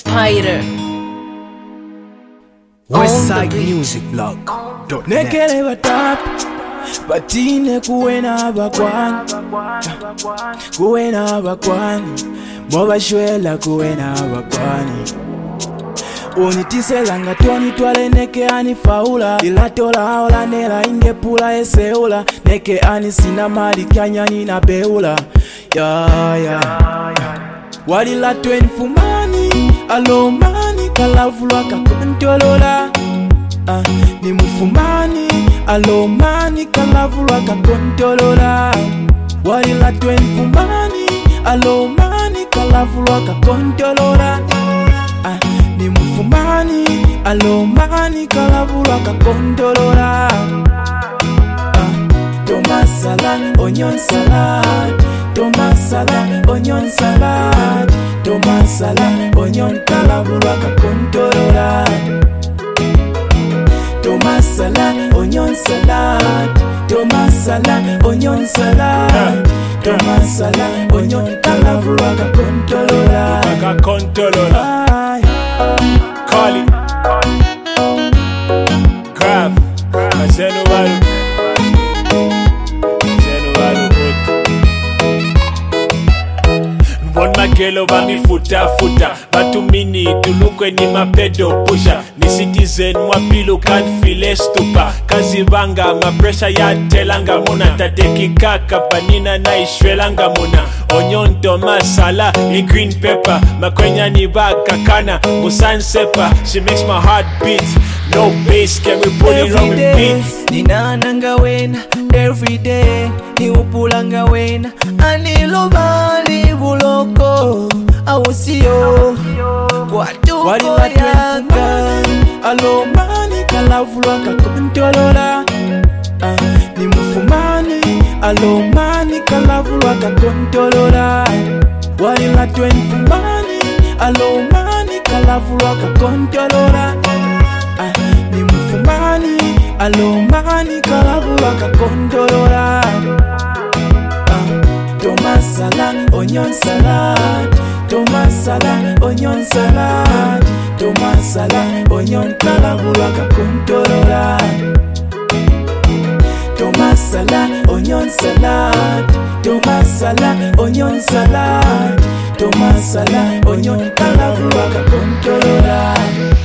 Spider. Westsidemusicblog.net. Nekele batap batine kuwena abakwani mwabashwela kuwena abakwani unitisela nga twani neke ani faula ilatola ola nela ingepula eseula neke ani sinamali kyanyani na beula walila tweni fumani alomani kalavulwa kakontolola ni mufumani alomani kalavulwa kakontolola walila tweni fumani alomani kalavulwa kakontolola ni mufumani alomani kalavulwa kakontolola Thomas salad, onion salad. Thomas salad, onion salad. Thomas salad, onion kalavulwa kakontolola. Thomas salad, onion salad. Thomas salad, onion salad. Thomas salad, onion kalavulwa kakontolola. Kakontolola. Call it. Grab. Mazenubalu. One magelo bami futa Batumini tulukwe ni mapedo pusha Ni citizen mwapilu can't feel estupa Kazi banga ma pressure ya telanga muna Tateki kaka panina na ishwelanga muna Onion Thomas sala in green pepper Makwenya ni baka kana musan sepa She makes my heart beat No bass can we pull it on with beats Ninananga wena everyday ni upulanga wena anilobali buloko awusio watu waliyanga alomani kalavulwa kakontolola ni mufumani alomani kalavulwa kakontolola walila tweni fumani alomani kalavulwa kakontolola ni mufumani alomani kalavulwa kakontolola Thomas salad, onion salad. Thomas salad, onion salad. Thomas salad, onion kalavulwa kakontolola. Thomas salad, onion salad. Thomas salad, onion salad. Thomas salad, onion kalavulwa kakontolola.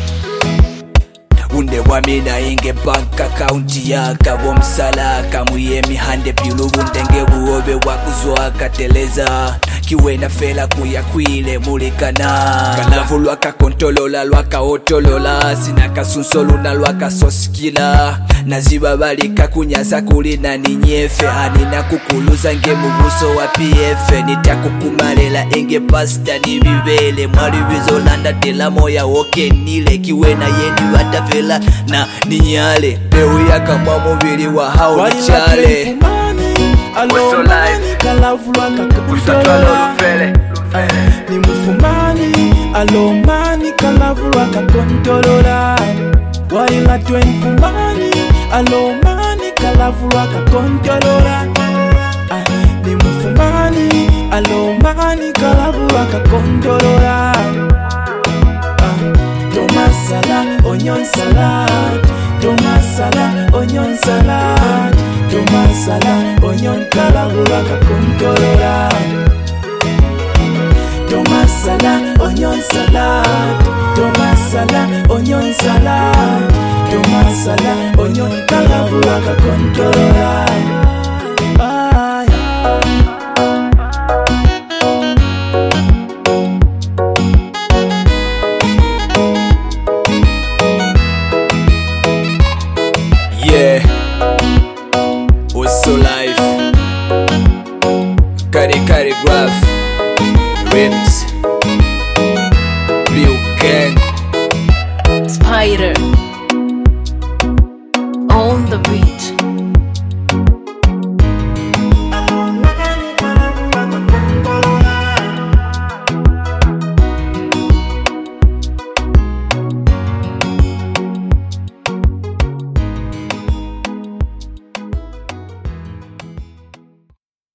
Unde wamina inge bank account yaka womsala kamuye mihande pilu bundenge buobe wakuzwa kateleza kiwena fela kuyakwile mulikana kalavulwa kakontolola lwaka otolola sina kasunsolu na lwaka soskila naziba balika kunyasa kulina ninyefe anina kukuluza nge mubuso wa PF nitakukumalela inge pasta ni bibele mwali bizolanda tela moya woke nile kiwena yeni watafela na ninyale pewu yaka mwa mubili wa hao nichale alomani kalavulwa kakontolola ni mufumani alomani kalavulwa kakontolola walila tweni fumani alomani kalavulwa kakontolola ni mufumani alomani kalavulwa kakontolola Thomas salad, onion salad. Thomas salad, onion salad. Thomas salad, onion kalavulwa kakontolola. Thomas salad, onion salad. Thomas salad, onion salad. Thomas salad, onion kalavulwa kakontolola. Yeah, also life. Carry graph, rims, Liu Kang, Spider.